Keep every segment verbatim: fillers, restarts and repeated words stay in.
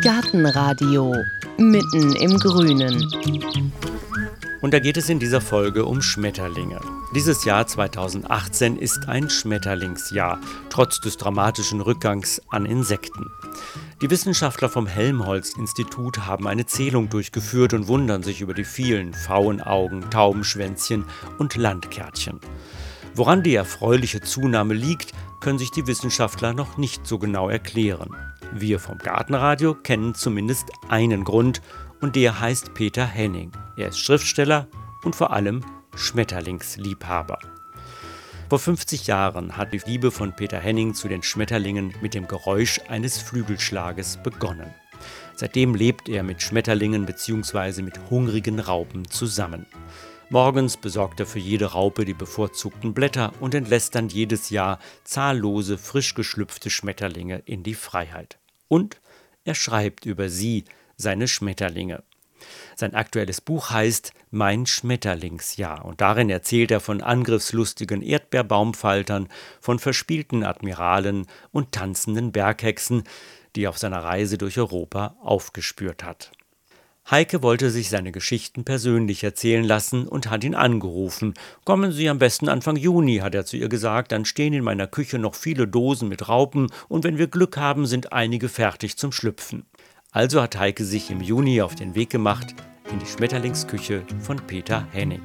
Gartenradio mitten im Grünen. Und da geht es in dieser Folge um Schmetterlinge. Dieses Jahr zweitausendachtzehn ist ein Schmetterlingsjahr, trotz des dramatischen Rückgangs an Insekten. Die Wissenschaftler vom Helmholtz-Institut haben eine Zählung durchgeführt und wundern sich über die vielen Pfauenaugen, Taubenschwänzchen und Landkärtchen. Woran die erfreuliche Zunahme liegt, können sich die Wissenschaftler noch nicht so genau erklären. Wir vom Gartenradio kennen zumindest einen Grund und der heißt Peter Henning. Er ist Schriftsteller und vor allem Schmetterlingsliebhaber. Vor fünfzig Jahren hat die Liebe von Peter Henning zu den Schmetterlingen mit dem Geräusch eines Flügelschlages begonnen. Seitdem lebt er mit Schmetterlingen bzw. mit hungrigen Raupen zusammen. Morgens besorgt er für jede Raupe die bevorzugten Blätter und entlässt dann jedes Jahr zahllose, frisch geschlüpfte Schmetterlinge in die Freiheit. Und er schreibt über sie, seine Schmetterlinge. Sein aktuelles Buch heißt »Mein Schmetterlingsjahr« und darin erzählt er von angriffslustigen Erdbeerbaumfaltern, von verspielten Admiralen und tanzenden Berghexen, die er auf seiner Reise durch Europa aufgespürt hat. Heike wollte sich seine Geschichten persönlich erzählen lassen und hat ihn angerufen. »Kommen Sie am besten Anfang Juni«, hat er zu ihr gesagt, »dann stehen in meiner Küche noch viele Dosen mit Raupen und wenn wir Glück haben, sind einige fertig zum Schlüpfen.« Also hat Heike sich im Juni auf den Weg gemacht in die Schmetterlingsküche von Peter Henning.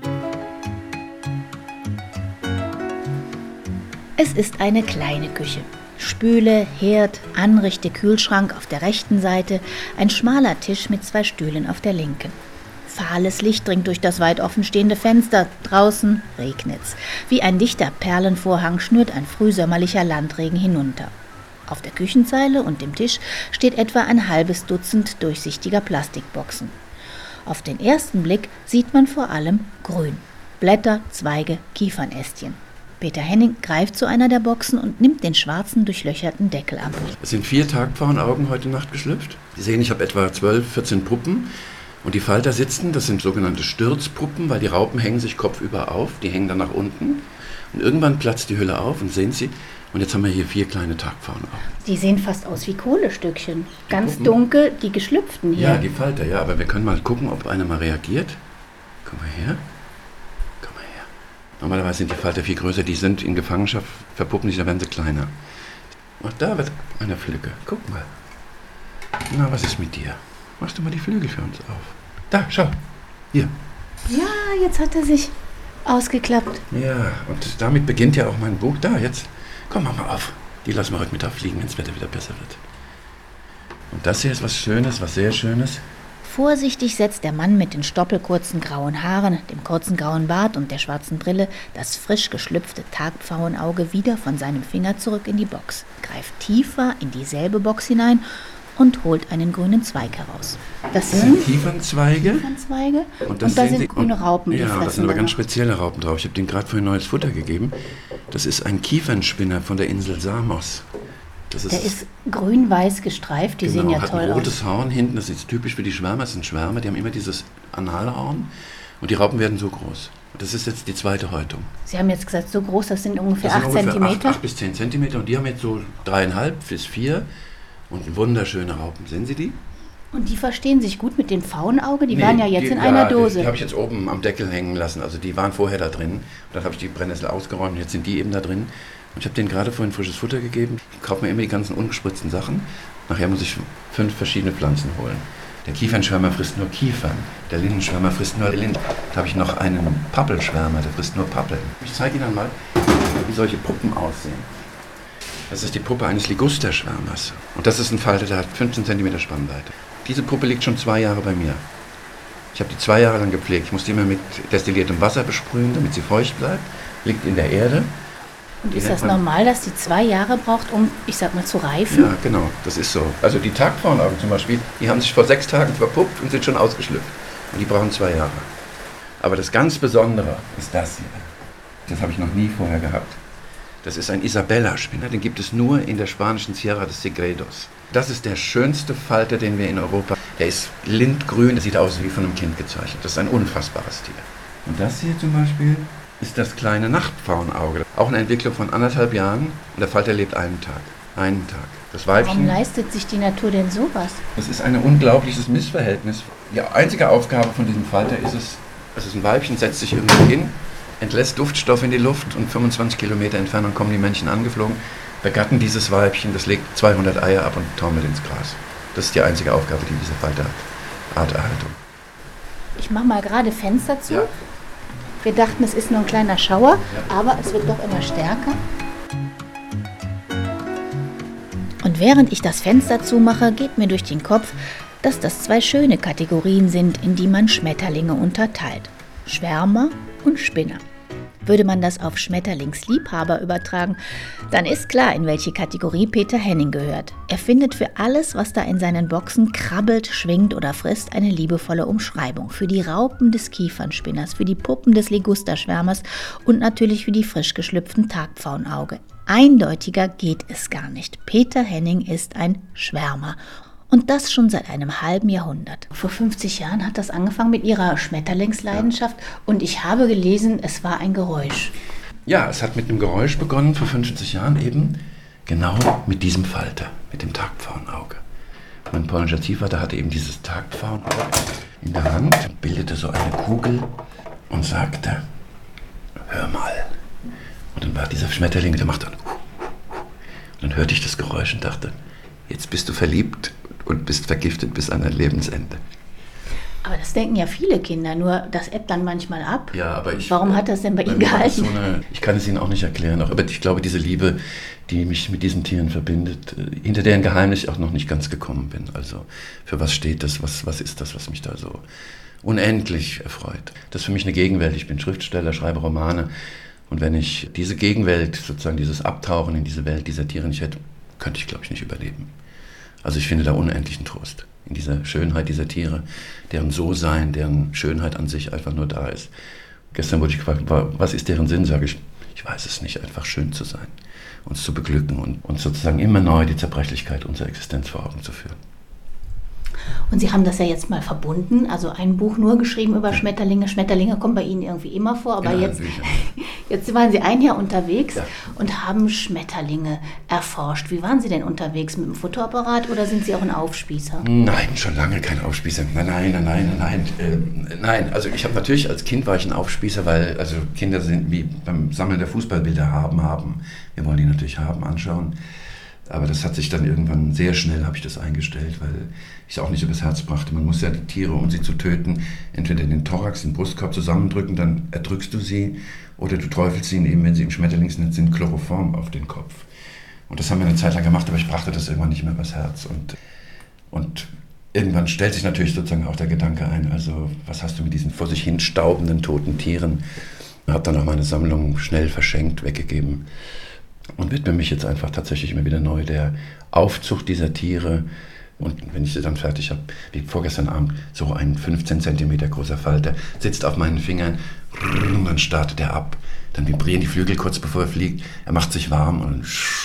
Es ist eine kleine Küche. Spüle, Herd, Anrichte, Kühlschrank auf der rechten Seite, ein schmaler Tisch mit zwei Stühlen auf der linken. Fahles Licht dringt durch das weit offenstehende Fenster. Draußen regnet's. Wie ein dichter Perlenvorhang schnürt ein frühsommerlicher Landregen hinunter. Auf der Küchenzeile und dem Tisch steht etwa ein halbes Dutzend durchsichtiger Plastikboxen. Auf den ersten Blick sieht man vor allem Grün. Blätter, Zweige, Kiefernästchen. Peter Henning greift zu einer der Boxen und nimmt den schwarzen, durchlöcherten Deckel ab. Es sind vier Tagpfauenaugen heute Nacht geschlüpft. Sie sehen, ich habe etwa zwölf, vierzehn Puppen. Und die Falter sitzen, das sind sogenannte Stürzpuppen, weil die Raupen hängen sich kopfüber auf. Die hängen dann nach unten. Und irgendwann platzt die Hülle auf und sehen Sie, und jetzt haben wir hier vier kleine Tagpfauenaugen. Die sehen fast aus wie Kohlestückchen. Ganz Puppen. Dunkel, die geschlüpften hier. Ja, die Falter, ja. Aber wir können mal gucken, ob einer mal reagiert. Komm mal her. Normalerweise sind die Falter viel größer, die sind in Gefangenschaft, verpuppen sich, da werden sie kleiner. Ach, da wird eine Flücke. Guck mal. Na, was ist mit dir? Machst du mal die Flügel für uns auf? Da, schau. Hier. Ja, jetzt hat er sich ausgeklappt. Ja, und damit beginnt ja auch mein Buch. Da, jetzt. Komm, mach mal auf. Die lassen wir heute Mittag fliegen, wenn das Wetter wieder besser wird. Und das hier ist was Schönes, was sehr Schönes. Vorsichtig setzt der Mann mit den stoppelkurzen grauen Haaren, dem kurzen grauen Bart und der schwarzen Brille das frisch geschlüpfte Tagpfauenauge wieder von seinem Finger zurück in die Box, greift tiefer in dieselbe Box hinein und holt einen grünen Zweig heraus. Das sind, sind Kiefernzweige. Kiefernzweige und, und da sind die, grüne Raupen. Ja, die fressen das sind aber ganz noch. spezielle Raupen drauf. Ich habe denen gerade vorhin neues Futter gegeben. Das ist ein Kiefernspinner von der Insel Samos. Das ist, der ist grün-weiß gestreift, die genau, sehen ja hat toll ein aus. rotes Horn hinten, das ist typisch für die Schwärmer, das sind Schwärmer, die haben immer dieses Analhorn und die Raupen werden so groß. Das ist jetzt die zweite Häutung. Sie haben jetzt gesagt, so groß, das sind ungefähr das acht sind ungefähr Zentimeter? acht bis zehn Zentimeter und die haben jetzt so dreieinhalb bis vier und wunderschöne Raupen. Sehen Sie die? Und die verstehen sich gut mit dem Pfauenauge? Die nee, waren ja jetzt die, in einer ja, Dose. Die, die habe ich jetzt oben am Deckel hängen lassen, also die waren vorher da drin. Und dann habe ich die Brennnessel ausgeräumt und jetzt sind die eben da drin. Ich habe denen gerade vorhin frisches Futter gegeben. Ich kaufe mir immer die ganzen ungespritzten Sachen. Nachher muss ich fünf verschiedene Pflanzen holen. Der Kiefernschwärmer frisst nur Kiefern. Der Lindenschwärmer frisst nur Linden. Da habe ich noch einen Pappelschwärmer, der frisst nur Pappeln. Ich zeige Ihnen mal, wie solche Puppen aussehen. Das ist die Puppe eines Ligusterschwärmers. Und das ist ein Falter, der hat fünfzehn Zentimeter Spannweite. Diese Puppe liegt schon zwei Jahre bei mir. Ich habe die zwei Jahre lang gepflegt. Ich muss die immer mit destilliertem Wasser besprühen, damit sie feucht bleibt. Liegt in der Erde. Und ist das normal, dass die zwei Jahre braucht, um, ich sag mal, zu reifen? Ja, genau, das ist so. Also die Tagpfauenaugen zum Beispiel, die haben sich vor sechs Tagen verpuppt und sind schon ausgeschlüpft. Und die brauchen zwei Jahre. Aber das ganz Besondere ist das hier. Das habe ich noch nie vorher gehabt. Das ist ein Isabella-Spinner, den gibt es nur in der spanischen Sierra de Segredos. Das ist der schönste Falter, den wir in Europa haben. Der ist lindgrün, der sieht aus wie von einem Kind gezeichnet. Das ist ein unfassbares Tier. Und das hier zum Beispiel ist das kleine Nachtpfauenauge. Auch eine Entwicklung von anderthalb Jahren und der Falter lebt einen Tag. Einen Tag. Das Weibchen. Warum leistet sich die Natur denn sowas? Das ist ein unglaubliches Missverhältnis. Die einzige Aufgabe von diesem Falter ist es, es ist ein Weibchen, setzt sich irgendwo hin, entlässt Duftstoff in die Luft und fünfundzwanzig Kilometer Entfernung kommen die Männchen angeflogen, begatten dieses Weibchen, das legt zweihundert Eier ab und taumelt ins Gras. Das ist die einzige Aufgabe, die dieser Falter hat. Arterhaltung. Ich mache mal gerade Fenster zu. Ja. Wir dachten, es ist nur ein kleiner Schauer, aber es wird doch immer stärker. Und während ich das Fenster zumache, geht mir durch den Kopf, dass das zwei schöne Kategorien sind, in die man Schmetterlinge unterteilt. Schwärmer und Spinner. Würde man das auf Schmetterlingsliebhaber übertragen, dann ist klar, in welche Kategorie Peter Henning gehört. Er findet für alles, was da in seinen Boxen krabbelt, schwingt oder frisst, eine liebevolle Umschreibung. Für die Raupen des Kiefernspinners, für die Puppen des Ligusterschwärmers und natürlich für die frisch geschlüpften Tagpfauenauge. Eindeutiger geht es gar nicht. Peter Henning ist ein Schwärmer. Und das schon seit einem halben Jahrhundert. Vor fünfzig Jahren hat das angefangen mit ihrer Schmetterlingsleidenschaft. Ja. Und ich habe gelesen, es war ein Geräusch. Ja, es hat mit einem Geräusch begonnen, vor fünfzig Jahren eben. Genau mit diesem Falter, mit dem Tagpfauenauge. Mein polnischer Ziehvater hatte eben dieses Tagpfauenauge in der Hand, bildete so eine Kugel und sagte, hör mal. Und dann war dieser Schmetterling, der macht dann. Und dann hörte ich das Geräusch und dachte, jetzt bist du verliebt und bist vergiftet bis an dein Lebensende. Aber das denken ja viele Kinder, nur das ebbt dann manchmal ab. Ja, aber ich, Warum hat das denn bei, bei Ihnen gehalten? So eine, ich kann es Ihnen auch nicht erklären, aber ich glaube, diese Liebe, die mich mit diesen Tieren verbindet, hinter deren Geheimnis ich auch noch nicht ganz gekommen bin. Also für was steht das, was, was ist das, was mich da so unendlich erfreut. Das ist für mich eine Gegenwelt. Ich bin Schriftsteller, schreibe Romane. Und wenn ich diese Gegenwelt, sozusagen dieses Abtauchen in diese Welt dieser Tiere nicht hätte, könnte ich, glaube ich, nicht überleben. Also ich finde da unendlichen Trost in dieser Schönheit dieser Tiere, deren So-Sein, deren Schönheit an sich einfach nur da ist. Gestern wurde ich gefragt, was ist deren Sinn? Sage ich, ich weiß es nicht, einfach schön zu sein, uns zu beglücken und uns sozusagen immer neu die Zerbrechlichkeit unserer Existenz vor Augen zu führen. Und Sie haben das ja jetzt mal verbunden, also ein Buch nur geschrieben über Schmetterlinge. Schmetterlinge kommen bei Ihnen irgendwie immer vor, aber ja, jetzt, jetzt waren Sie ein Jahr unterwegs ja. und haben Schmetterlinge erforscht. Wie waren Sie denn unterwegs, mit dem Fotoapparat oder sind Sie auch ein Aufspießer? Nein, schon lange kein Aufspießer. Nein, nein, nein, nein, nein. Äh, nein, also ich habe natürlich, als Kind war ich ein Aufspießer, weil also Kinder sind wie beim Sammeln der Fußballbilder, haben, haben. Wir wollen die natürlich haben, anschauen. Aber das hat sich dann irgendwann sehr schnell, habe ich das eingestellt, weil ich es auch nicht übers Herz brachte. Man muss ja die Tiere, um sie zu töten, entweder den Thorax, den Brustkorb zusammendrücken, dann erdrückst du sie, oder du träufelst ihnen eben, wenn sie im Schmetterlingsnetz sind, Chloroform auf den Kopf. Und das haben wir eine Zeit lang gemacht, aber ich brachte das irgendwann nicht mehr übers Herz. Und, und irgendwann stellt sich natürlich sozusagen auch der Gedanke ein, also was hast du mit diesen vor sich hin staubenden, toten Tieren? Ich habe dann auch meine Sammlung schnell verschenkt, weggegeben. Und widme mich jetzt einfach tatsächlich immer wieder neu der Aufzucht dieser Tiere. Und wenn ich sie dann fertig habe, wie vorgestern Abend, so ein fünfzehn Zentimeter großer Falter sitzt auf meinen Fingern, und dann startet er ab. Dann vibrieren die Flügel kurz bevor er fliegt. Er macht sich warm und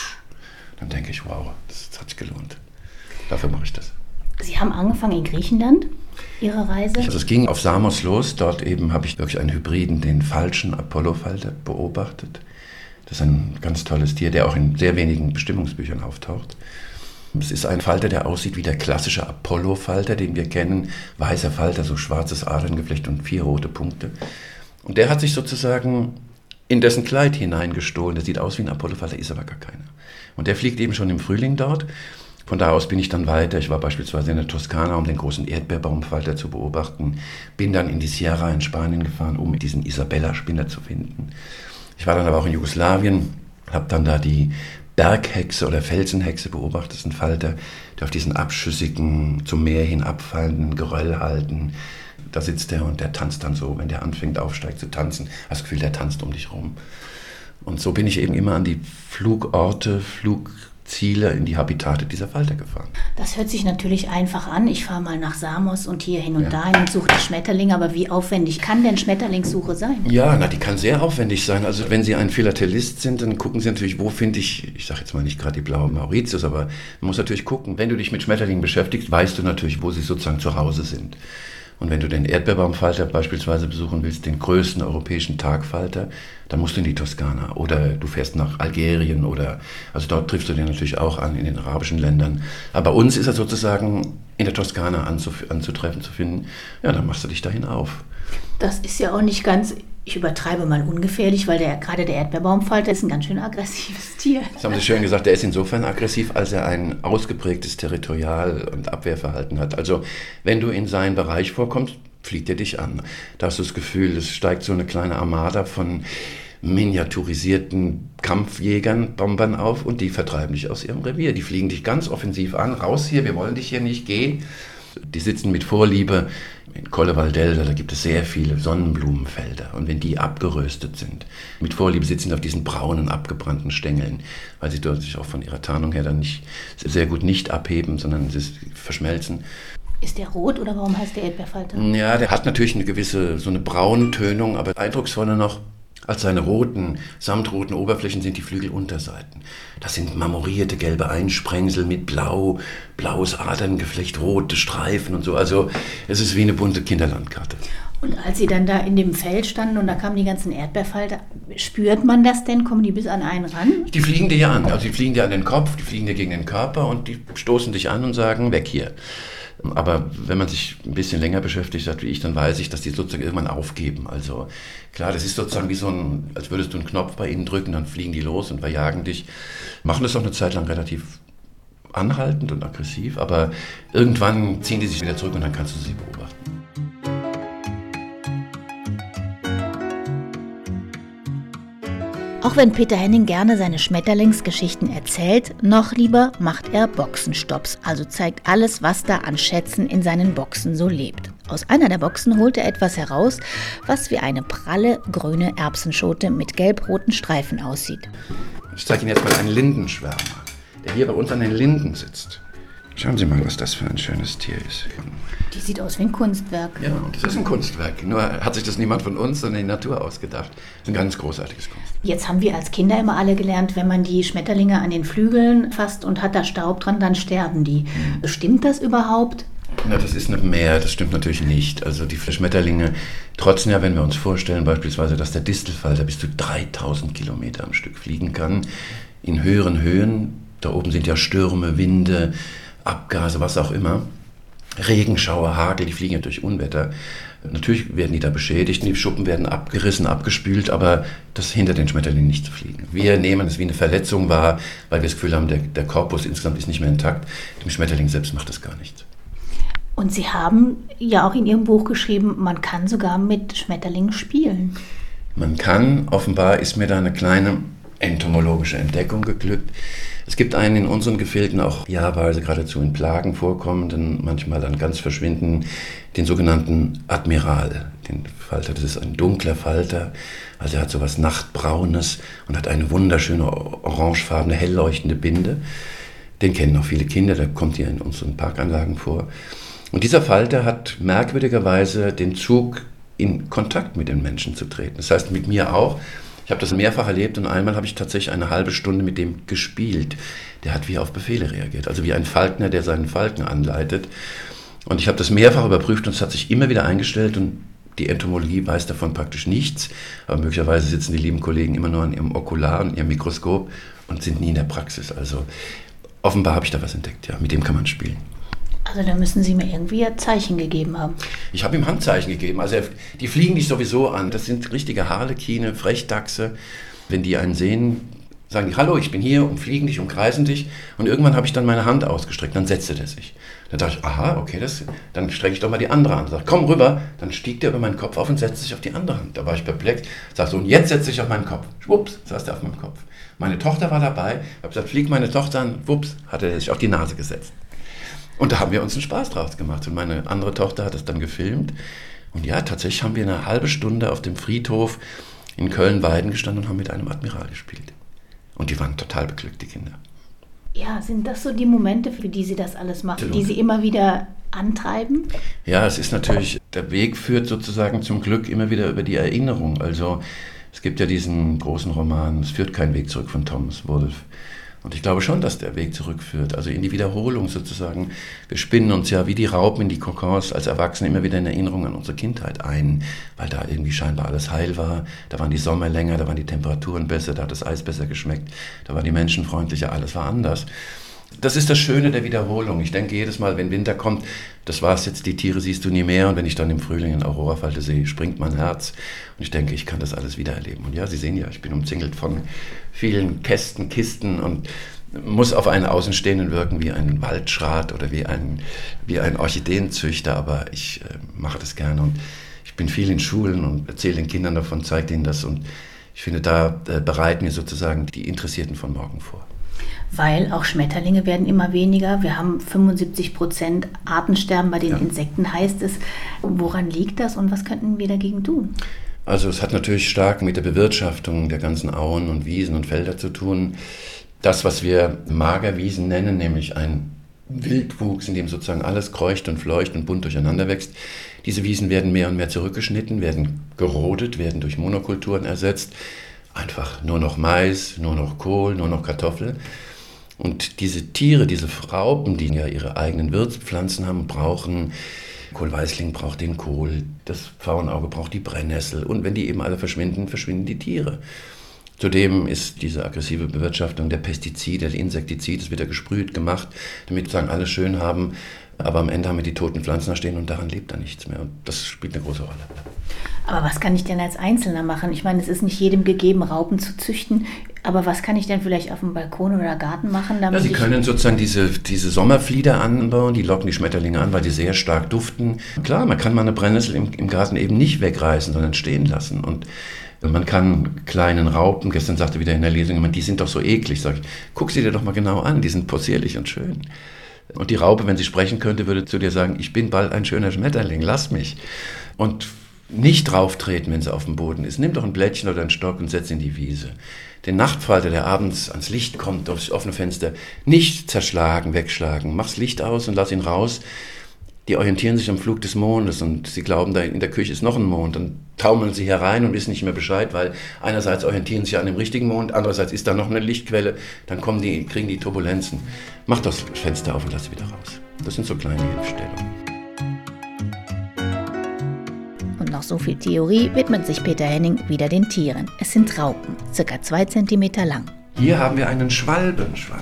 dann denke ich, wow, das hat sich gelohnt. Dafür mache ich das. Sie haben angefangen in Griechenland, Ihre Reise? Also es ging auf Samos los. Dort eben habe ich wirklich einen Hybriden, den falschen Apollo-Falter, beobachtet. Das ist ein ganz tolles Tier, der auch in sehr wenigen Bestimmungsbüchern auftaucht. Es ist ein Falter, der aussieht wie der klassische Apollo-Falter, den wir kennen. Weißer Falter, so schwarzes Aderngeflecht und vier rote Punkte. Und der hat sich sozusagen in dessen Kleid hineingestohlen. Der sieht aus wie ein Apollo-Falter, ist aber gar keiner. Und der fliegt eben schon im Frühling dort. Von da aus bin ich dann weiter. Ich war beispielsweise in der Toskana, um den großen Erdbeerbaumfalter zu beobachten. Bin dann in die Sierra in Spanien gefahren, um diesen Isabella-Spinner zu finden. Ich war dann aber auch in Jugoslawien, habe dann da die Berghexe oder Felsenhexe beobachtet. Das ist ein Falter, der auf diesen abschüssigen, zum Meer hin abfallenden Geröllhalden, da sitzt der und der tanzt dann so, wenn der anfängt, aufsteigt zu tanzen, hast das Gefühl, der tanzt um dich rum. Und so bin ich eben immer an die Flugorte, Flugziele, in die Habitate dieser Falter gefahren. Das hört sich natürlich einfach an. Ich fahre mal nach Samos und hier hin und ja. dahin und suche die Schmetterlinge. Aber wie aufwendig kann denn Schmetterlingssuche sein? Ja, na, die kann sehr aufwendig sein. Also wenn Sie ein Philatelist sind, dann gucken Sie natürlich, wo finde ich, ich sage jetzt mal nicht gerade die blaue Mauritius, aber man muss natürlich gucken, wenn du dich mit Schmetterlingen beschäftigst, weißt du natürlich, wo sie sozusagen zu Hause sind. Und wenn du den Erdbeerbaumfalter beispielsweise besuchen willst, den größten europäischen Tagfalter, dann musst du in die Toskana oder du fährst nach Algerien oder, also dort triffst du den natürlich auch an, in den arabischen Ländern. Aber bei uns ist er sozusagen in der Toskana anzuf- anzutreffen, zu finden. Ja, dann machst du dich dahin auf. Das ist ja auch nicht ganz, ich übertreibe mal, ungefährlich, weil der, gerade der Erdbeerbaumfalter ist ein ganz schön aggressives Tier. Das haben Sie schön gesagt, der ist insofern aggressiv, als er ein ausgeprägtes Territorial- und Abwehrverhalten hat. Also wenn du in seinen Bereich vorkommst, fliegt er dich an. Da hast du das Gefühl, es steigt so eine kleine Armada von miniaturisierten Kampfjägern, Bombern auf und die vertreiben dich aus ihrem Revier. Die fliegen dich ganz offensiv an, raus hier, wir wollen dich hier nicht, geh. Die sitzen mit Vorliebe in Colle Valdelsa, da gibt es sehr viele Sonnenblumenfelder. Und wenn die abgeröstet sind, mit Vorliebe sitzen sie auf diesen braunen, abgebrannten Stängeln, weil sie dort sich auch von ihrer Tarnung her dann nicht, sehr gut nicht abheben, sondern sie verschmelzen. Ist der rot oder warum heißt der Erdbeerfalter? Ja, der hat natürlich eine gewisse, so eine braune Tönung, aber eindrucksvoller noch als seine roten, samtroten Oberflächen sind die Flügelunterseiten. Das sind marmorierte gelbe Einsprengsel mit blau, blaues Aderngeflecht, rote Streifen und so. Also es ist wie eine bunte Kinderlandkarte. Und als Sie dann da in dem Feld standen und da kamen die ganzen Erdbeerfalter, spürt man das denn? Kommen die bis an einen ran? Die fliegen dir an, also die fliegen dir an den Kopf, die fliegen dir gegen den Körper und die stoßen dich an und sagen, weg hier. Aber wenn man sich ein bisschen länger beschäftigt hat wie ich, dann weiß ich, dass die sozusagen irgendwann aufgeben. Also klar, das ist sozusagen wie so ein, als würdest du einen Knopf bei ihnen drücken, dann fliegen die los und verjagen dich. Machen das auch eine Zeit lang relativ anhaltend und aggressiv, aber irgendwann ziehen die sich wieder zurück und dann kannst du sie beobachten. Auch wenn Peter Henning gerne seine Schmetterlingsgeschichten erzählt, noch lieber macht er Boxenstopps, also zeigt alles, was da an Schätzen in seinen Boxen so lebt. Aus einer der Boxen holt er etwas heraus, was wie eine pralle grüne Erbsenschote mit gelb-roten Streifen aussieht. Ich zeige Ihnen jetzt mal einen Lindenschwärmer, der hier bei uns an den Linden sitzt. Schauen Sie mal, was das für ein schönes Tier ist. Die sieht aus wie ein Kunstwerk. Ja, das ist ein Kunstwerk. Nur hat sich das niemand von uns, sondern die Natur ausgedacht. Das ist ein ganz großartiges Kunstwerk. Jetzt haben wir als Kinder immer alle gelernt, wenn man die Schmetterlinge an den Flügeln fasst und hat da Staub dran, dann sterben die. Mhm. Stimmt das überhaupt? Na, das ist nicht mehr, das stimmt natürlich nicht. Also die Schmetterlinge trotzen ja, wenn wir uns vorstellen, beispielsweise, dass der Distelfalter bis zu dreitausend Kilometer am Stück fliegen kann, in höheren Höhen. Da oben sind ja Stürme, Winde, Abgase, was auch immer. Regenschauer, Hagel, die fliegen ja durch Unwetter. Natürlich werden die da beschädigt, die Schuppen werden abgerissen, abgespült, aber das hindert den Schmetterling nicht zu fliegen. Wir nehmen es wie eine Verletzung wahr, weil wir das Gefühl haben, der, der Korpus insgesamt ist nicht mehr intakt. Dem Schmetterling selbst macht das gar nichts. Und Sie haben ja auch in Ihrem Buch geschrieben, man kann sogar mit Schmetterlingen spielen. Man kann, offenbar ist mir da eine kleine entomologische Entdeckung geglückt. Es gibt einen in unseren Gefilden auch jahrweise geradezu in Plagen vorkommenden, manchmal dann ganz verschwinden, den sogenannten Admiral, den Falter. Das ist ein dunkler Falter, also er hat so was Nachtbraunes und hat eine wunderschöne orangefarbene, hell leuchtende Binde. Den kennen auch viele Kinder, der kommt hier in unseren Parkanlagen vor. Und dieser Falter hat merkwürdigerweise den Zug, in Kontakt mit den Menschen zu treten. Das heißt, mit mir auch. Ich habe das mehrfach erlebt und einmal habe ich tatsächlich eine halbe Stunde mit dem gespielt. Der hat wie auf Befehle reagiert, also wie ein Falkner, der seinen Falken anleitet. Und ich habe das mehrfach überprüft und es hat sich immer wieder eingestellt und die Entomologie weiß davon praktisch nichts. Aber möglicherweise sitzen die lieben Kollegen immer nur an ihrem Okular und ihrem Mikroskop und sind nie in der Praxis. Also offenbar habe ich da was entdeckt, ja, mit dem kann man spielen. Also da müssen Sie mir irgendwie ein Zeichen gegeben haben. Ich habe ihm Handzeichen gegeben. Also die fliegen dich sowieso an. Das sind richtige Harlekine, Frechdachse. Wenn die einen sehen, sagen die, hallo, ich bin hier und fliegen dich, umkreisen dich. Und irgendwann habe ich dann meine Hand ausgestreckt, dann setzte der sich. Dann dachte ich, aha, okay, das, dann strecke ich doch mal die andere Hand. Sag, komm rüber. Dann stieg der über meinen Kopf auf und setzte sich auf die andere Hand. Da war ich perplex. Sag so, und jetzt setze ich auf meinen Kopf. Schwupps, saß der auf meinem Kopf. Meine Tochter war dabei. Ich habe gesagt, flieg meine Tochter an. Wups, hat er sich auf die Nase gesetzt. Und da haben wir uns einen Spaß draus gemacht. Und meine andere Tochter hat es dann gefilmt. Und ja, tatsächlich haben wir eine halbe Stunde auf dem Friedhof in Köln-Weiden gestanden und haben mit einem Admiral gespielt. Und die waren total beglückt, die Kinder. Ja, sind das so die Momente, für die Sie das alles machen, Absolut. Die Sie immer wieder antreiben? Ja, es ist natürlich, der Weg führt sozusagen zum Glück immer wieder über die Erinnerung. Also es gibt ja diesen großen Roman, es führt kein Weg zurück von Thomas Wolfe. Und ich glaube schon, dass der Weg zurückführt, also in die Wiederholung sozusagen. Wir spinnen uns ja wie die Raupen in die Kokons als Erwachsene immer wieder in Erinnerung an unsere Kindheit ein, weil da irgendwie scheinbar alles heil war. Da waren die Sommer länger, da waren die Temperaturen besser, da hat das Eis besser geschmeckt, da waren die Menschen freundlicher, alles war anders. Das ist das Schöne der Wiederholung. Ich denke jedes Mal, wenn Winter kommt, das war's jetzt, die Tiere siehst du nie mehr. Und wenn ich dann im Frühling eine Aurorafalte sehe, springt mein Herz. Und ich denke, ich kann das alles wieder erleben. Und ja, Sie sehen ja, ich bin umzingelt von vielen Kästen, Kisten und muss auf einen Außenstehenden wirken wie ein Waldschrat oder wie ein, wie ein Orchideenzüchter. Aber ich äh, mache das gerne und ich bin viel in Schulen und erzähle den Kindern davon, zeige ihnen das. Und ich finde, da äh, bereiten wir sozusagen die Interessierten von morgen vor. Weil auch Schmetterlinge werden immer weniger. Wir haben fünfundsiebzig Prozent Artensterben bei den ja. Insekten, heißt es. Woran liegt das und was könnten wir dagegen tun? Also es hat natürlich stark mit der Bewirtschaftung der ganzen Auen und Wiesen und Felder zu tun. Das, was wir Magerwiesen nennen, nämlich ein Wildwuchs, in dem sozusagen alles kreucht und fleucht und bunt durcheinander wächst. Diese Wiesen werden mehr und mehr zurückgeschnitten, werden gerodet, werden durch Monokulturen ersetzt. Einfach nur noch Mais, nur noch Kohl, nur noch Kartoffel. Und diese Tiere, diese Raupen, die ja ihre eigenen Wirtspflanzen haben, brauchen, Kohlweißling braucht den Kohl, das Pfauenauge braucht die Brennnessel. Und wenn die eben alle verschwinden, verschwinden die Tiere. Zudem ist diese aggressive Bewirtschaftung der Pestizide, der Insektizide, das wird ja gesprüht, gemacht, damit wir sagen, alles schön haben. Aber am Ende haben wir die toten Pflanzen da stehen und daran lebt dann nichts mehr. Und das spielt eine große Rolle. Aber was kann ich denn als Einzelner machen? Ich meine, es ist nicht jedem gegeben, Raupen zu züchten. Aber was kann ich denn vielleicht auf dem Balkon oder Garten machen? Damit ja, Sie können sozusagen diese, diese Sommerflieder anbauen, die locken die Schmetterlinge an, weil die sehr stark duften. Klar, man kann mal eine Brennnessel im, im Garten eben nicht wegreißen, sondern stehen lassen. Und man kann kleinen Raupen, gestern sagte wieder in der Lesung jemand, die sind doch so eklig. Sag ich, guck sie dir doch mal genau an, die sind possierlich und schön. Und die Raupe, wenn sie sprechen könnte, würde zu dir sagen, ich bin bald ein schöner Schmetterling, lass mich. Und nicht drauf treten, wenn sie auf dem Boden ist. Nimm doch ein Blättchen oder einen Stock und setz in die Wiese. Den Nachtfalter, der abends ans Licht kommt, aufs offene Fenster, nicht zerschlagen, wegschlagen. Mach's Licht aus und lass ihn raus. Die orientieren sich am Flug des Mondes und sie glauben, da in der Küche ist noch ein Mond. Dann taumeln sie herein und wissen nicht mehr Bescheid, weil einerseits orientieren sie sich an dem richtigen Mond, andererseits ist da noch eine Lichtquelle. Dann kommen die, kriegen die Turbulenzen. Mach das Fenster auf und lass sie wieder raus. Das sind so kleine Hilfestellungen. Und nach so viel Theorie widmet sich Peter Henning wieder den Tieren. Es sind Raupen, circa zwei Zentimeter lang. Hier haben wir einen Schwalbenschwanz.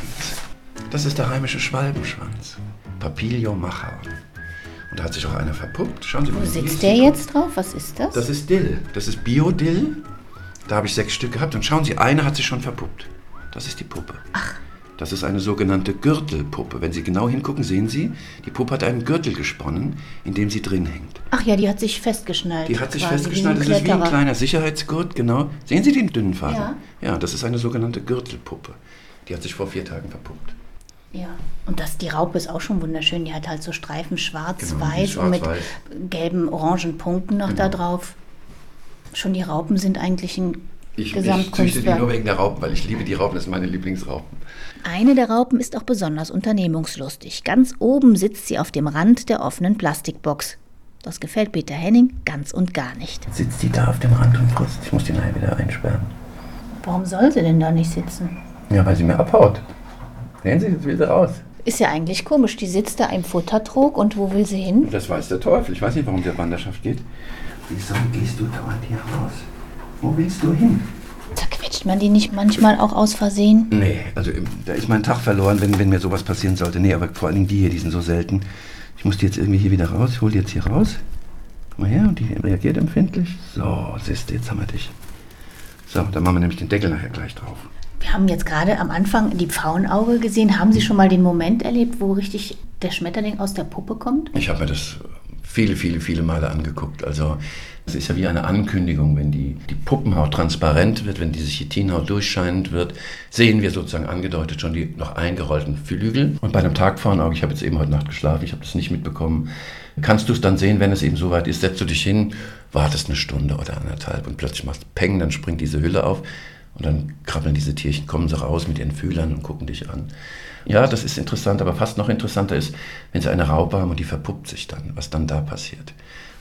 Das ist der heimische Schwalbenschwanz. Papilio machaon. Und da hat sich auch einer verpuppt. Schauen Sie mal. Wo sitzt der jetzt drauf? Was ist das? Das ist Dill. Das ist Bio-Dill. Da habe ich sechs Stück gehabt. Und schauen Sie, eine hat sich schon verpuppt. Das ist die Puppe. Ach. Das ist eine sogenannte Gürtelpuppe. Wenn Sie genau hingucken, sehen Sie, die Puppe hat einen Gürtel gesponnen, in dem sie drin hängt. Ach ja, die hat sich festgeschnallt. Die hat sich festgeschnallt. Das ist wie ein kleiner Sicherheitsgurt, genau. Sehen Sie den dünnen Faden? Ja. Ja, das ist eine sogenannte Gürtelpuppe. Die hat sich vor vier Tagen verpuppt. Ja, und das, die Raupe ist auch schon wunderschön. Die hat halt so Streifen schwarz-weiß genau, und mit weiß. gelben, orangen Punkten noch genau. da drauf. Schon die Raupen sind eigentlich ein ich, Gesamtkunstwerk. Ich züchte die nur wegen der Raupen, weil ich liebe die Raupen. Das sind meine Lieblingsraupen. Eine der Raupen ist auch besonders unternehmungslustig. Ganz oben sitzt sie auf dem Rand der offenen Plastikbox. Das gefällt Peter Henning ganz und gar nicht. Sitzt die da auf dem Rand und frisst? Ich muss die nachher wieder einsperren. Warum soll sie denn da nicht sitzen? Ja, weil sie mir abhaut. Sehen Sie, jetzt will sie raus. Ist ja eigentlich komisch. Die sitzt da im Futtertrog und wo will sie hin? Das weiß der Teufel. Ich weiß nicht, warum der Wanderschaft geht. Wieso gehst du dauernd hier raus? Wo willst du hin? Zerquetscht man die nicht manchmal auch aus Versehen? Nee, also da ist mein Tag verloren, wenn, wenn mir sowas passieren sollte. Nee, aber vor allen Dingen die hier, die sind so selten. Ich muss die jetzt irgendwie hier wieder raus. Ich hol die jetzt hier raus. Guck mal her, und die reagiert empfindlich. So, siehst du, jetzt haben wir dich. So, dann machen wir nämlich den Deckel nachher gleich drauf. Wir haben jetzt gerade am Anfang die Pfauenauge gesehen. Haben Sie schon mal den Moment erlebt, wo richtig der Schmetterling aus der Puppe kommt? Ich habe mir das viele, viele, viele Male angeguckt. Also es ist ja wie eine Ankündigung, wenn die, die Puppenhaut transparent wird, wenn diese Chitinhaut durchscheinend wird, sehen wir sozusagen angedeutet schon die noch eingerollten Flügel. Und bei einem Tagpfauenauge, ich habe jetzt eben heute Nacht geschlafen, ich habe das nicht mitbekommen, kannst du es dann sehen, wenn es eben soweit ist, setzt du dich hin, wartest eine Stunde oder anderthalb und plötzlich machst du Peng, dann springt diese Hülle auf. Und dann krabbeln diese Tierchen, kommen sie raus mit ihren Fühlern und gucken dich an. Ja, das ist interessant, aber fast noch interessanter ist, wenn sie eine Raupe haben und die verpuppt sich dann, was dann da passiert.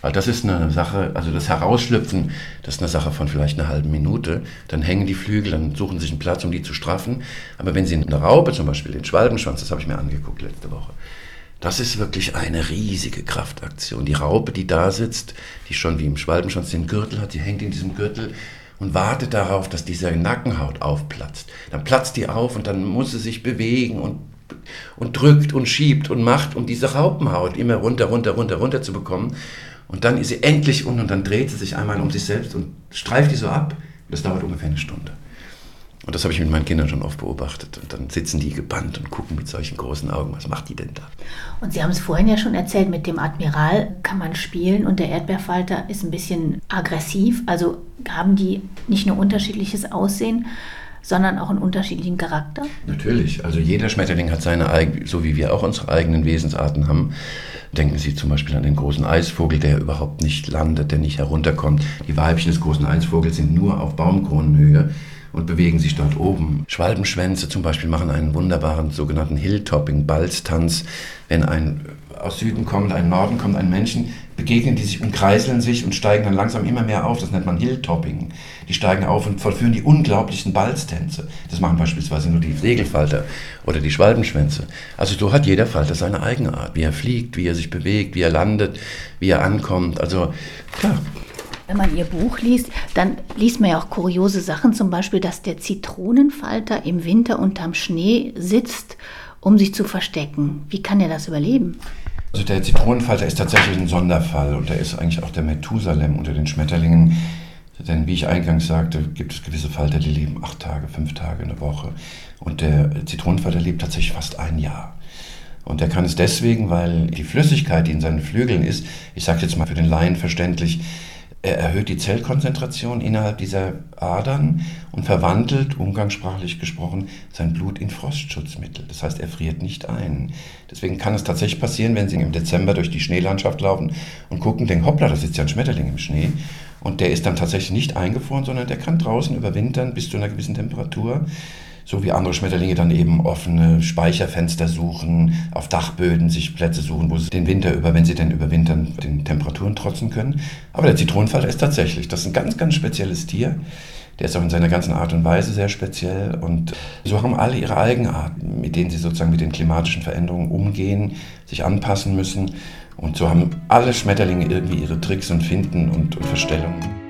Weil das ist eine Sache, also das Herausschlüpfen, das ist eine Sache von vielleicht einer halben Minute. Dann hängen die Flügel, dann suchen sie sich einen Platz, um die zu straffen. Aber wenn sie eine Raupe, zum Beispiel den Schwalbenschwanz, das habe ich mir angeguckt letzte Woche, das ist wirklich eine riesige Kraftaktion. Die Raupe, die da sitzt, die schon wie im Schwalbenschwanz den Gürtel hat, die hängt in diesem Gürtel und wartet darauf, dass diese Nackenhaut aufplatzt. Dann platzt die auf und dann muss sie sich bewegen und und drückt und schiebt und macht, um diese Raupenhaut immer runter, runter, runter, runter zu bekommen. Und dann ist sie endlich unten und dann dreht sie sich einmal um sich selbst und streift die so ab. Das dauert ungefähr eine Stunde. Und das habe ich mit meinen Kindern schon oft beobachtet. Und dann sitzen die gebannt und gucken mit solchen großen Augen, was macht die denn da? Und Sie haben es vorhin ja schon erzählt, mit dem Admiral kann man spielen und der Erdbeerfalter ist ein bisschen aggressiv. Also haben die nicht nur unterschiedliches Aussehen, sondern auch einen unterschiedlichen Charakter? Natürlich. Also jeder Schmetterling hat seine eigene, so wie wir auch unsere eigenen Wesensarten haben. Denken Sie zum Beispiel an den großen Eisvogel, der überhaupt nicht landet, der nicht herunterkommt. Die Weibchen des großen Eisvogels sind nur auf Baumkronenhöhe und bewegen sich dort oben. Schwalbenschwänze zum Beispiel machen einen wunderbaren sogenannten Hilltopping, Balztanz. Wenn ein aus Süden kommt, ein Norden kommt, ein Menschen, begegnen die sich und kreiseln sich und steigen dann langsam immer mehr auf. Das nennt man Hilltopping. Die steigen auf und vollführen die unglaublichsten Balztänze. Das machen beispielsweise nur die Segelfalter oder die Schwalbenschwänze. Also so hat jeder Falter seine eigene Art, wie er fliegt, wie er sich bewegt, wie er landet, wie er ankommt. Also klar. Wenn man Ihr Buch liest, dann liest man ja auch kuriose Sachen, zum Beispiel, dass der Zitronenfalter im Winter unterm Schnee sitzt, um sich zu verstecken. Wie kann er das überleben? Also der Zitronenfalter ist tatsächlich ein Sonderfall und er ist eigentlich auch der Methusalem unter den Schmetterlingen. Denn wie ich eingangs sagte, gibt es gewisse Falter, die leben acht Tage, fünf Tage, eine Woche. Und der Zitronenfalter lebt tatsächlich fast ein Jahr. Und er kann es deswegen, weil die Flüssigkeit, die in seinen Flügeln ist, ich sage jetzt mal für den Laien verständlich, er erhöht die Zellkonzentration innerhalb dieser Adern und verwandelt, umgangssprachlich gesprochen, sein Blut in Frostschutzmittel. Das heißt, er friert nicht ein. Deswegen kann es tatsächlich passieren, wenn Sie im Dezember durch die Schneelandschaft laufen und gucken, denken, hoppla, da sitzt ja ein Schmetterling im Schnee. Und der ist dann tatsächlich nicht eingefroren, sondern der kann draußen überwintern bis zu einer gewissen Temperatur. So wie andere Schmetterlinge dann eben offene Speicherfenster suchen, auf Dachböden sich Plätze suchen, wo sie den Winter über, wenn sie denn überwintern, den Temperaturen trotzen können. Aber der Zitronenfalter ist tatsächlich, das ist ein ganz, ganz spezielles Tier. Der ist auch in seiner ganzen Art und Weise sehr speziell. Und so haben alle ihre Eigenarten, mit denen sie sozusagen mit den klimatischen Veränderungen umgehen, sich anpassen müssen. Und so haben alle Schmetterlinge irgendwie ihre Tricks und Finten und, und Verstellungen.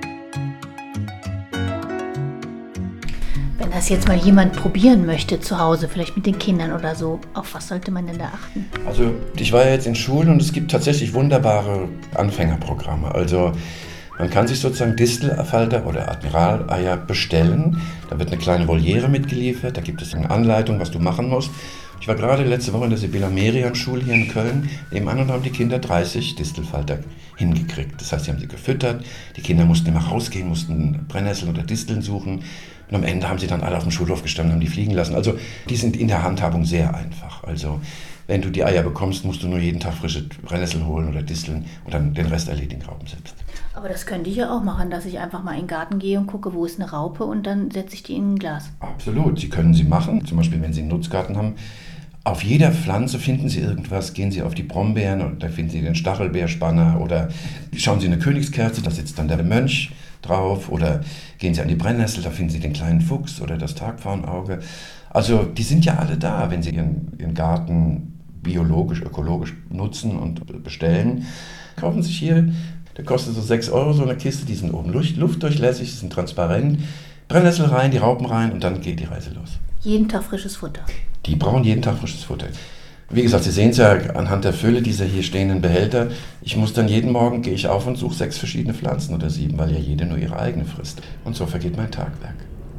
Wenn das jetzt mal jemand probieren möchte zu Hause, vielleicht mit den Kindern oder so, auf was sollte man denn da achten? Also ich war ja jetzt in Schulen und es gibt tatsächlich wunderbare Anfängerprogramme. Also man kann sich sozusagen Distelfalter oder Admiraleier bestellen. Da wird eine kleine Voliere mitgeliefert, da gibt es eine Anleitung, was du machen musst. Ich war gerade letzte Woche in der Sibylla Merian-Schule hier in Köln nebenan und haben die Kinder dreißig Distelfalter hingekriegt. Das heißt, sie haben sie gefüttert, die Kinder mussten immer rausgehen, mussten Brennnesseln oder Disteln suchen. Und am Ende haben sie dann alle auf dem Schulhof gestanden und haben die fliegen lassen. Also die sind in der Handhabung sehr einfach. Also wenn du die Eier bekommst, musst du nur jeden Tag frische Brennnesseln holen oder Disteln und dann den Rest erledigen, Raupen selbst. Aber das könnte ich ja auch machen, dass ich einfach mal in den Garten gehe und gucke, wo ist eine Raupe und dann setze ich die in ein Glas. Absolut, Sie können sie machen. Zum Beispiel, wenn Sie einen Nutzgarten haben. Auf jeder Pflanze finden Sie irgendwas. Gehen Sie auf die Brombeeren und da finden Sie den Stachelbeerspanner oder schauen Sie eine Königskerze, da sitzt dann der Mönch drauf oder gehen Sie an die Brennnessel, da finden Sie den kleinen Fuchs oder das Tagpfauenauge. Also die sind ja alle da, wenn Sie Ihren, Ihren Garten biologisch, ökologisch nutzen und bestellen. Kaufen Sie sich hier, der kostet so sechs Euro so eine Kiste, die sind oben luftdurchlässig, die sind transparent. Brennnessel rein, die Raupen rein und dann geht die Reise los. Jeden Tag frisches Futter? Die brauchen jeden Tag frisches Futter. Wie gesagt, Sie sehen es ja anhand der Fülle dieser hier stehenden Behälter. Ich muss dann jeden Morgen, gehe ich auf und suche sechs verschiedene Pflanzen oder sieben, weil ja jede nur ihre eigene frisst. Und so vergeht mein Tagwerk.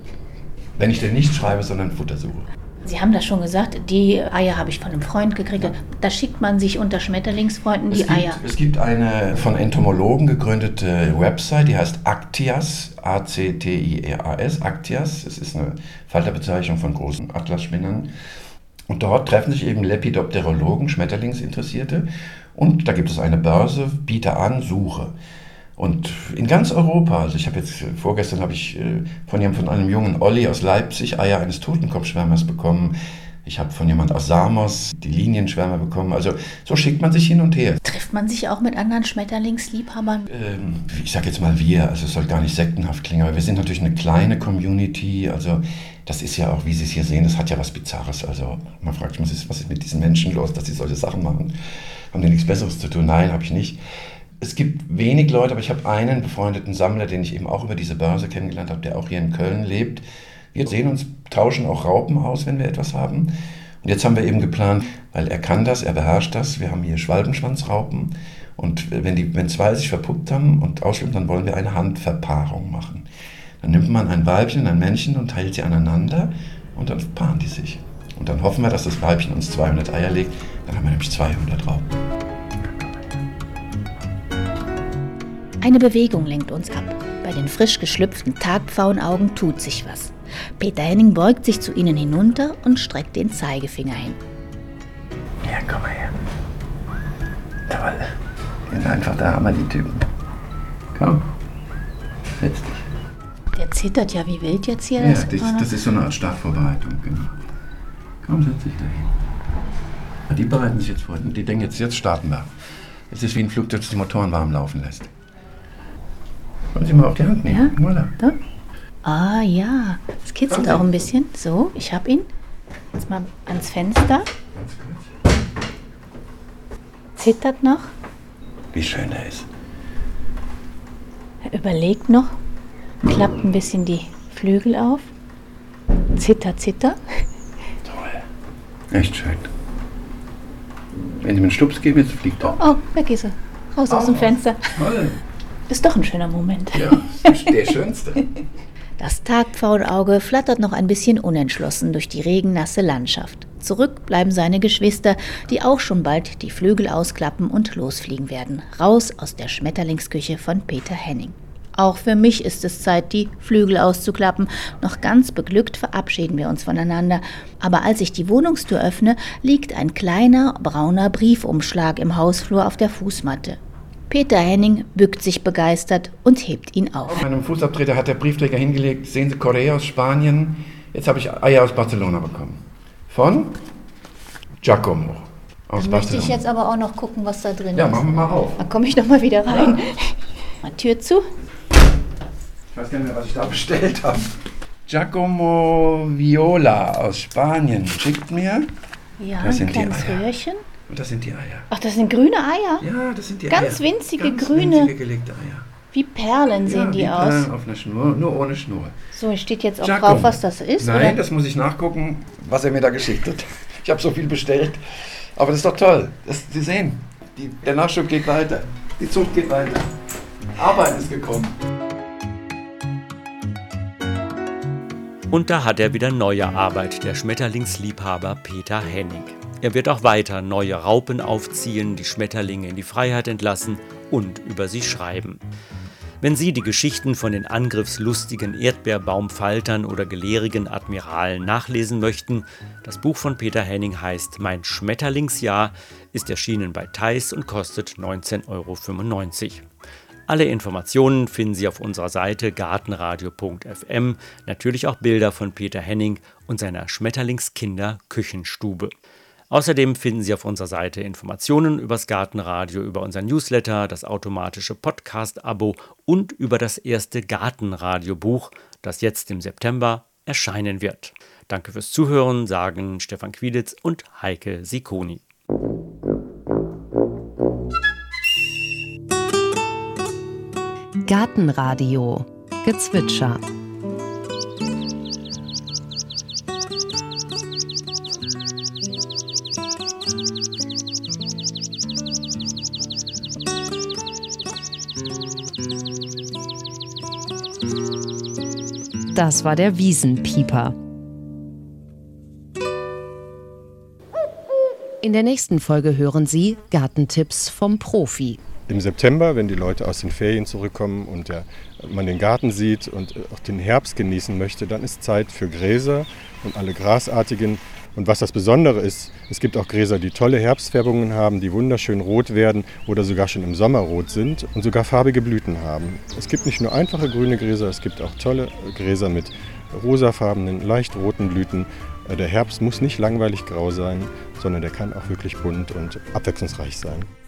Wenn ich denn nicht schreibe, sondern Futter suche. Sie haben das schon gesagt, die Eier habe ich von einem Freund gekriegt. Ja. Da schickt man sich unter Schmetterlingsfreunden die es gibt, Eier. Es gibt eine von Entomologen gegründete Website, die heißt Actias, A C T I E A S, Actias. Es ist eine Falterbezeichnung von großen Atlasspinnern. Und dort treffen sich eben Lepidopterologen, Schmetterlingsinteressierte. Und da gibt es eine Börse, biete an, suche. Und in ganz Europa, also ich habe jetzt, vorgestern habe ich von, von einem jungen Olli aus Leipzig Eier eines Totenkopfschwärmers bekommen. Ich habe von jemand aus Samos die Linienschwärme bekommen. Also so schickt man sich hin und her. Trifft man sich auch mit anderen Schmetterlingsliebhabern? Ähm, ich sage jetzt mal wir, also es soll gar nicht sektenhaft klingen, aber wir sind natürlich eine kleine Community. Also das ist ja auch, wie Sie es hier sehen, das hat ja was Bizarres. Also man fragt sich, was ist, was ist mit diesen Menschen los, dass sie solche Sachen machen? Haben die nichts Besseres zu tun? Nein, habe ich nicht. Es gibt wenig Leute, aber ich habe einen befreundeten Sammler, den ich eben auch über diese Börse kennengelernt habe, der auch hier in Köln lebt. Wir sehen uns, tauschen auch Raupen aus, wenn wir etwas haben. Und jetzt haben wir eben geplant, weil er kann das, er beherrscht das. Wir haben hier Schwalbenschwanzraupen. Und wenn, die, wenn zwei sich verpuppt haben und ausschwimmen, dann wollen wir eine Handverpaarung machen. Dann nimmt man ein Weibchen und ein Männchen und teilt sie aneinander und dann paaren die sich. Und dann hoffen wir, dass das Weibchen uns zweihundert Eier legt. Dann haben wir nämlich zweihundert Raupen. Eine Bewegung lenkt uns ab. Bei den frisch geschlüpften Tagpfauenaugen tut sich was. Peter Henning beugt sich zu ihnen hinunter und streckt den Zeigefinger hin. Ja, komm mal her. Toll. Die sind einfach der Hammer, die Typen. Komm, setz dich. Der zittert ja wie wild jetzt hier. Ja, das, das ist so eine Art Startvorbereitung, genau. Komm, setz dich da hin. Die bereiten sich jetzt vor. Die denken jetzt, jetzt starten wir. Es ist wie ein Flugzeug, das die Motoren warm laufen lässt. Wollen Sie mal auf die Hand nehmen? Ja? Voilà. Da? Ah ja, es kitzelt auch ein bisschen. So, ich hab ihn. Jetzt mal ans Fenster. Ganz kurz. Zittert noch. Wie schön er ist. Er überlegt noch. Klappt ein bisschen die Flügel auf. Zitter, zitter. Toll. Echt schön. Wenn Sie mir einen Stups geben, jetzt fliegt er. Oh, weg ist er. Raus aus dem Fenster. Toll. Ist doch ein schöner Moment. Ja, das ist der schönste. Das Tagpfauenauge flattert noch ein bisschen unentschlossen durch die regennasse Landschaft. Zurück bleiben seine Geschwister, die auch schon bald die Flügel ausklappen und losfliegen werden. Raus aus der Schmetterlingsküche von Peter Henning. Auch für mich ist es Zeit, die Flügel auszuklappen. Noch ganz beglückt verabschieden wir uns voneinander. Aber als ich die Wohnungstür öffne, liegt ein kleiner, brauner Briefumschlag im Hausflur auf der Fußmatte. Peter Henning bückt sich begeistert und hebt ihn auf. Auf meinem Fußabtreter hat der Briefträger hingelegt, sehen Sie, Korea aus Spanien. Jetzt habe ich Eier aus Barcelona bekommen. Von Giacomo aus Dann Barcelona. möchte ich jetzt aber auch noch gucken, was da drin Ja, ist. machen wir mal auf. Dann komme ich noch mal wieder rein. Mal Tür zu. Ich weiß gar nicht mehr, was ich da bestellt habe. Giacomo Viola aus Spanien schickt mir. Ja, Das ein sind die kleines Eier. Röhrchen. Und das sind die Eier. Ach, das sind grüne Eier. Ja, das sind die Ganz Eier. winzige, Ganz grüne. winzige gelegte Eier. Wie Perlen sehen ja, die wie aus. Perlen auf einer Schnur, nur ohne Schnur. So, steht jetzt auch Giacomo. drauf, was das ist? Nein, oder? das muss ich nachgucken, was er mir da geschickt hat. Ich habe so viel bestellt. Aber das ist doch toll. Das, Sie sehen, die, der Nachschub geht weiter. Die Zucht geht weiter. Arbeit ist gekommen. Und da hat er wieder neue Arbeit, der Schmetterlingsliebhaber Peter Henning. Er wird auch weiter neue Raupen aufziehen, die Schmetterlinge in die Freiheit entlassen und über sie schreiben. Wenn Sie die Geschichten von den angriffslustigen Erdbeerbaumfaltern oder gelehrigen Admiralen nachlesen möchten, das Buch von Peter Henning heißt Mein Schmetterlingsjahr, ist erschienen bei Theis und kostet neunzehn Euro fünfundneunzig. Alle Informationen finden Sie auf unserer Seite gartenradio punkt f m, natürlich auch Bilder von Peter Henning und seiner Schmetterlingskinder-Küchenstube. Außerdem finden Sie auf unserer Seite Informationen übers Gartenradio, über unser Newsletter, das automatische Podcast-Abo und über das erste Gartenradiobuch, das jetzt im September erscheinen wird. Danke fürs Zuhören, sagen Stefan Quiditz und Heike Sikoni. Gartenradio Gezwitscher. Das war der Wiesenpieper. In der nächsten Folge hören Sie Gartentipps vom Profi. Im September, wenn die Leute aus den Ferien zurückkommen und der, man den Garten sieht und auch den Herbst genießen möchte, dann ist Zeit für Gräser und alle Grasartigen. Und was das Besondere ist, es gibt auch Gräser, die tolle Herbstfärbungen haben, die wunderschön rot werden oder sogar schon im Sommer rot sind und sogar farbige Blüten haben. Es gibt nicht nur einfache grüne Gräser, es gibt auch tolle Gräser mit rosafarbenen, leicht roten Blüten Der Herbst muss nicht langweilig grau sein, sondern der kann auch wirklich bunt und abwechslungsreich sein.